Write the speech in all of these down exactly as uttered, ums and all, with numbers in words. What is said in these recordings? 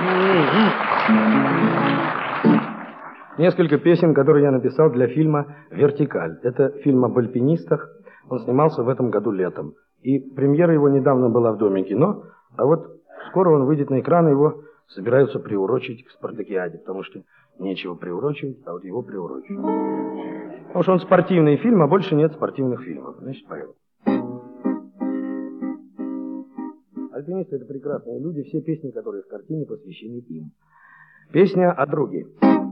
Несколько песен, которые я написал для фильма «Вертикаль». Это фильм об альпинистах. Он снимался в этом году летом. И премьера его недавно была в Доме кино, а вот скоро он выйдет на экран, его собираются приурочить к Спартакиаде, потому что нечего приурочивать, а вот его приурочить. Потому что он спортивный фильм, а больше нет спортивных фильмов. Значит, поехали. Альпинисты — это прекрасные люди, все песни, которые в картине, посвящены им. Песня о друге.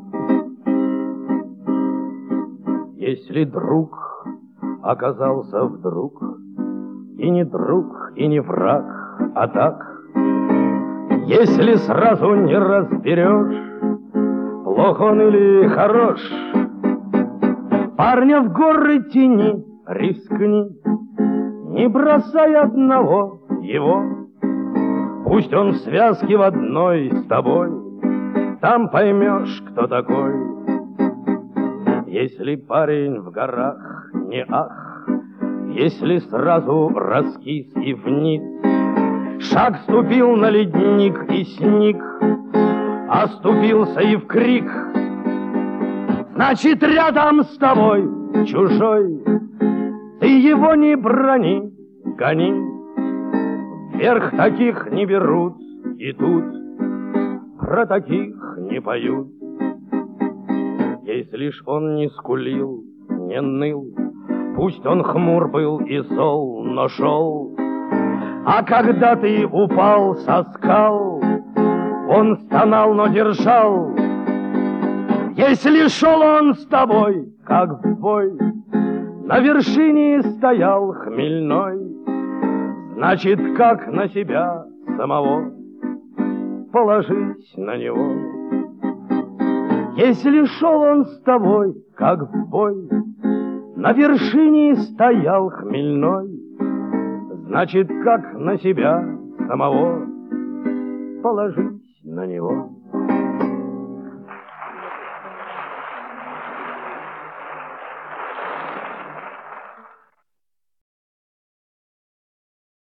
Если друг оказался вдруг и не друг, и не враг, а так, если сразу не разберешь, плох он или хорош, парня в горы тяни, рискни, не бросай одного его. Пусть он в связке в одной с тобой, там поймешь, кто такой. Если парень в горах не ах, если сразу раскис и вниз, шаг ступил на ледник и сник, оступился и в крик, значит, рядом с тобой чужой, ты его не брони, гони. Вверх таких не берут, и тут про таких не поют. Если ж он не скулил, не ныл, пусть он хмур был и зол, но шел. А когда ты упал со скал, он стонал, но держал. Если шел он с тобой, как в бой, на вершине стоял хмельной, значит, как на себя самого, положись на него. Если шел он с тобой, как в бой, на вершине стоял хмельной, значит, как на себя самого, положись на него.